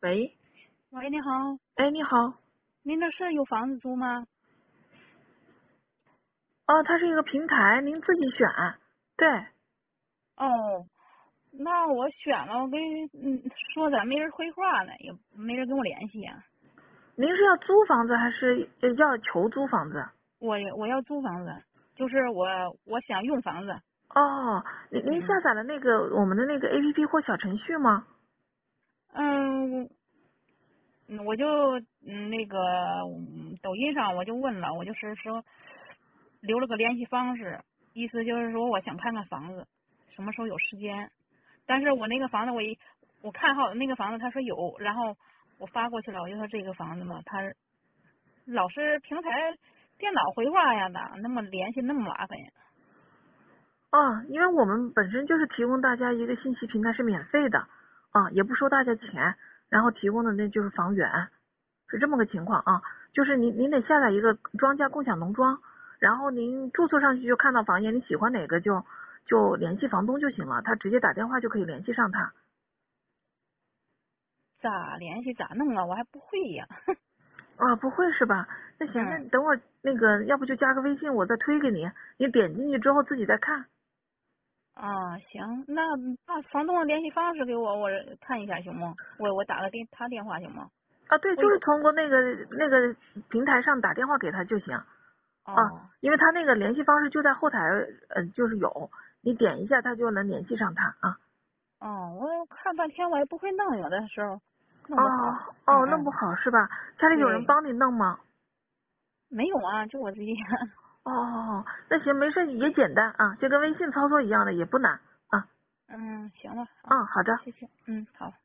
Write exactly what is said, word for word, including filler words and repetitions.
喂， 喂，你好， 哎，你好。 您这是有房子租吗？ 哦，它是一个平台，您自己选。对， 哦，那我选了，我给嗯说的没人回话呢，也没人跟我联系呀、 您是要租房子还是呃要求租房子？ 我我要租房子，就是我我想用房子。 哦，您您下嗯载了那个我们的那个 A P P 或小程序吗？ 嗯嗯，我就嗯那个嗯抖音上我就问了，我就是说留了个联系方式，意思就是说我想看看房子，什么时候有时间。但是我那个房子我一我看好那个房子，他说有，然后我发过去了，我就说这个房子嘛，他老是平台电脑回话呀的，那么联系那么麻烦呀。 哦，因为我们本身就是提供大家一个信息平台是免费的，啊，也不收大家钱，然后提供的那就是房源，是这么个情况啊。就是您您得下载一个庄家共享农庄，然后您注册上去就看到房源，你喜欢哪个就就联系房东就行了，他直接打电话就可以联系上他。 咋联系咋弄啊？我还不会呀。 啊，不会是吧？那行，那嗯等会儿那个，要不就加个微信，我再推给你，你点进去之后自己再看。 啊，行，那把房东的联系方式给我，我看一下行吗？我我打个电他电话行吗？ 啊，对，就是我有通过那个那个平台上打电话给他就行。啊， 哦因为他那个联系方式就在后台，呃，就是有，你点一下他就能联系上他啊。 哦，我看半天我也不会弄，有的时候弄不好。 哦哦，弄不嗯嗯， 好是吧？家里有人对， 帮你弄吗？ 没有啊，就我自己。 哦，那行没事，也简单啊，就跟微信操作一样的，也不难啊。 嗯，行了，好， 嗯，好的。 谢谢。嗯，好。